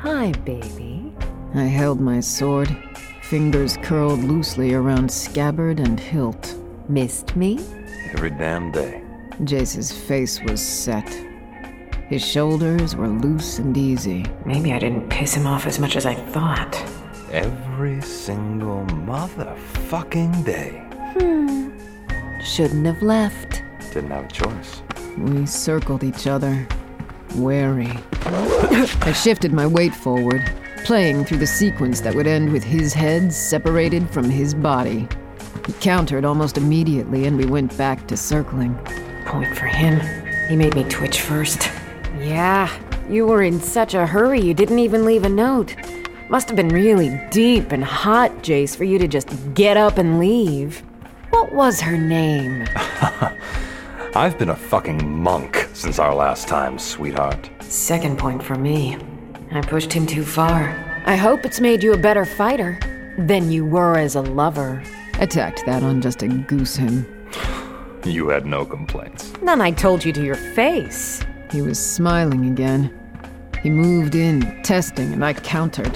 Hi, baby. I held my sword, fingers curled loosely around scabbard and hilt. Missed me? Every damn day. Jace's face was set. His shoulders were loose and easy. Maybe I didn't piss him off as much as I thought. Every single motherfucking day. Shouldn't have left. Didn't have a choice. We circled each other, wary. I shifted my weight forward, playing through the sequence that would end with his head separated from his body. He countered almost immediately, and we went back to circling. Point for him. He made me twitch first. Yeah, you were in such a hurry you didn't even leave a note. Must have been really deep and hot, Jace, for you to just get up and leave. What was her name? I've been a fucking monk since our last time, sweetheart. Second point for me. I pushed him too far. I hope it's made you a better fighter than you were as a lover. I tacked that on just to goose him. You had no complaints. None I told you to your face. He was smiling again. He moved in, testing, and I countered.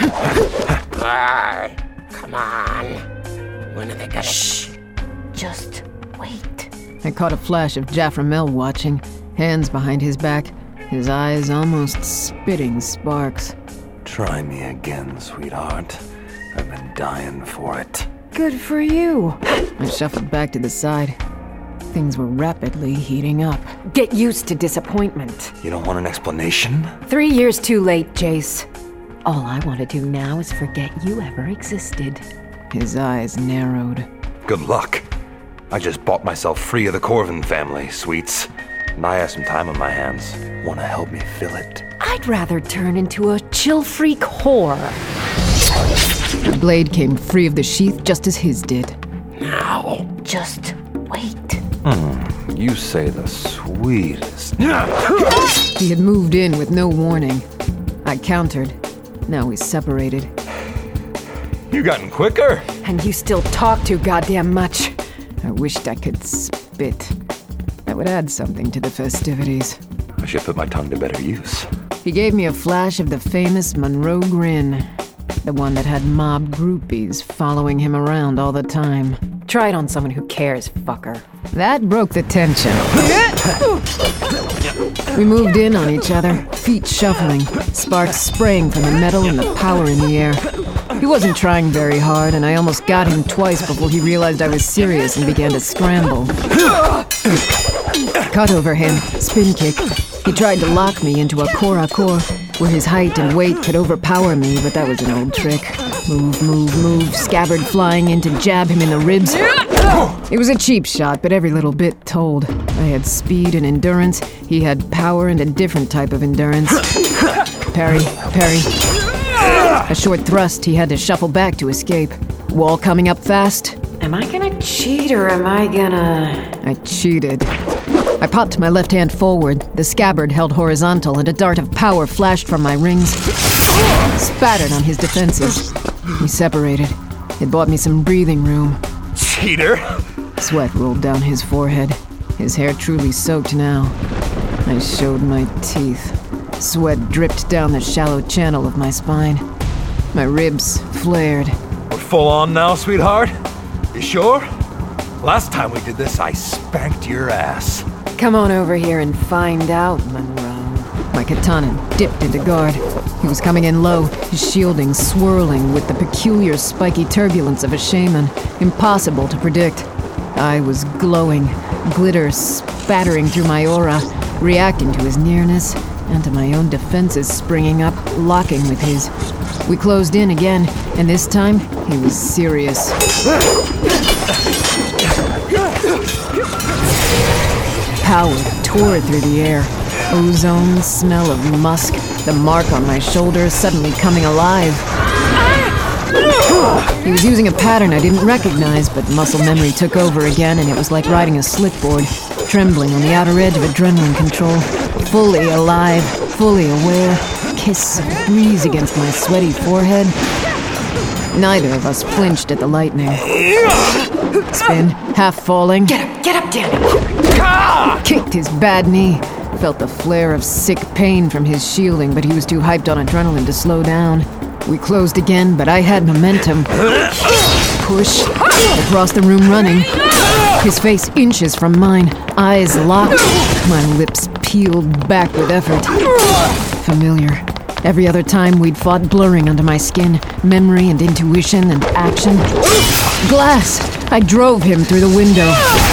Come on. When are they gonna... Shh. Just wait. I caught a flash of Jafframel watching, hands behind his back, his eyes almost spitting sparks. Try me again, sweetheart. I've been dying for it. Good for you. I shuffled back to the side. Things were rapidly heating up. Get used to disappointment. You don't want an explanation? 3 years too late, Jace. All I want to do now is forget you ever existed. His eyes narrowed. Good luck. I just bought myself free of the Corvin family, sweets. And I have some time on my hands. Wanna help me fill it? I'd rather turn into a chill freak whore. The blade came free of the sheath just as his did. Now. Just wait. You say the sweetest. He had moved in with no warning. I countered. Now we separated. You gotten quicker? And you still talk too goddamn much. I wished I could spit. That would add something to the festivities. I should put my tongue to better use. He gave me a flash of the famous Monroe grin. The one that had mob groupies following him around all the time. Try it on someone who cares, fucker. That broke the tension. We moved in on each other, feet shuffling, sparks spraying from the metal and the power in the air. He wasn't trying very hard, and I almost got him twice before he realized I was serious and began to scramble. Cut overhand, spin kick. He tried to lock me into a core-a-core, where his height and weight could overpower me, but that was an old trick. Move, scabbard flying in to jab him in the ribs. It was a cheap shot, but every little bit told. I had speed and endurance. He had power and a different type of endurance. Parry. A short thrust, he had to shuffle back to escape. Wall coming up fast. Am I gonna cheat or am I gonna... I cheated. I popped my left hand forward, the scabbard held horizontal, and a dart of power flashed from my rings. Spattered on his defenses. We separated. It bought me some breathing room. Cheater! Sweat rolled down his forehead. His hair truly soaked now. I showed my teeth. Sweat dripped down the shallow channel of my spine. My ribs flared. We're full on now, sweetheart? You sure? Last time we did this, I spanked your ass. Come on over here and find out, Monroe. My katana dipped into guard. He was coming in low, his shielding swirling with the peculiar spiky turbulence of a shaman, impossible to predict. I was glowing, glitter spattering through my aura, reacting to his nearness and to my own defenses springing up, locking with his. We closed in again, and this time he was serious. Power tore through the air. Ozone, smell of musk, the mark on my shoulder suddenly coming alive. He was using a pattern I didn't recognize, but muscle memory took over again, and it was like riding a slickboard, trembling on the outer edge of adrenaline control. Fully alive, fully aware, kiss of breeze against my sweaty forehead. Neither of us flinched at the lightning. Spin, half falling. Get up, Danny! Kicked his bad knee. Felt the flare of sick pain from his shielding, but he was too hyped on adrenaline to slow down. We closed again, but I had momentum. Push. Across the room running. His face inches from mine. Eyes locked. My lips peeled back with effort. Familiar. Every other time we'd fought blurring under my skin. Memory and intuition and action. Glass! I drove him through the window.